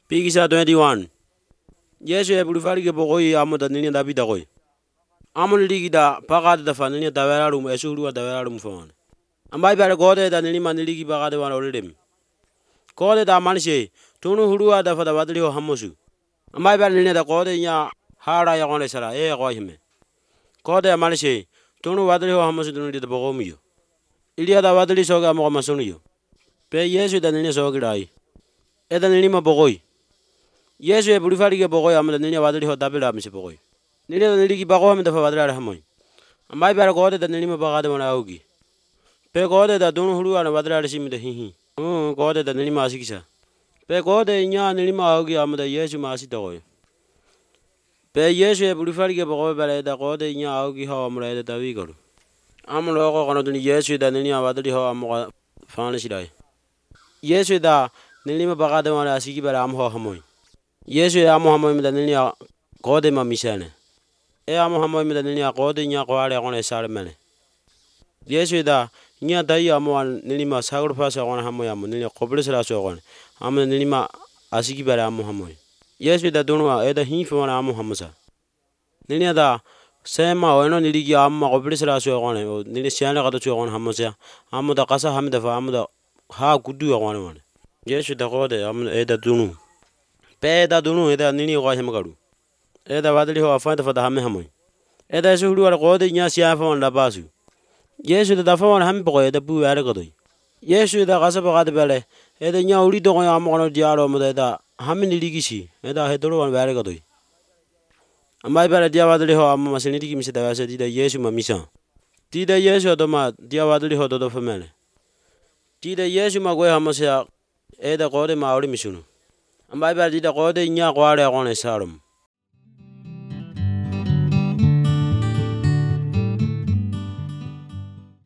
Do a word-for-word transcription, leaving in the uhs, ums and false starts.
Pigisa twenty-one. Yesu e bulifari ke pokoi amo da nini da bida koi. Amo ligi da pagade da fanini da vera rum esu hulu da vera rum fon. Ambai bare gode da nini man ligi pagade wan olem. Gode da manse tunu hulu da fada wadli ho hamosu. Ambai bare nini da gode nya hara ya gone sara e go hime. Gode manse tunu wadli ho hamosu tunu da bogomiyo. Ilia da wadli soga mo masuniyo. Pe Yesu da nini soga dai. E da nini ma pokoi. Yesu e bulifari ke pokoi amo da nini wadli ho da bela mise pokoi. Nini da nini ki bago me da fa wadli hamoi. Ambai bare gode da nini ma pagade wan augi. Pe gode da tunu hulu ana wadli simi da hihi. Hmm gode da nini ma asikisa. Pe gode nya nini ma augi amo da Yesu ma asita koi. Pe Yesu e bulifari ke pokoi bare da gode nya augi ho amo da da wigaru. Amo logo kono tuni Yesu da nini wadli ho amo fane sidai. Yesu da nini ma pagade wan asiki bare amo ho hamoi. Yesu e amo hamoi me da nini gode ma misane. E amo hamoi me da nini gode nya kware kone sare mene. Yesu da nya dai amo nini ma sagro fasa kone hamoi amo nini kopre sala so kone. Amo nini ma asiki bare amo hamoi. Yesu da tunu e da hinfo wan amo hamosa. Nini da sema ono nini ki amo kopre sala so kone nini siane kato so kone hamosa. Amo da kasa hamida fa amo da ha gudu kone wan. Yesu da gode amo e da tunu. Pe da tunu e da nini go hemgaru. E da wadli ho afanta fa da hamme hamoi. E da su hulu ar gode nya sia fa wan la basu. Yesu da fa wan hamme ko e da bu are godoi. Yesu da kasa ba gade bele e da nya uri do go amo kono diaro mo da hamme ni ligisi e da hedoro wan are godoi. Ambai bare dia wadli ho amo masini ki mise da wase di da Yesu ma misa. Di da Yesu do ma dia wadli ho do do fa mele. Di da Yesu ma go hamosa e da gode ma ori misunu. Ambai bare di da gode nya kware kone sarum.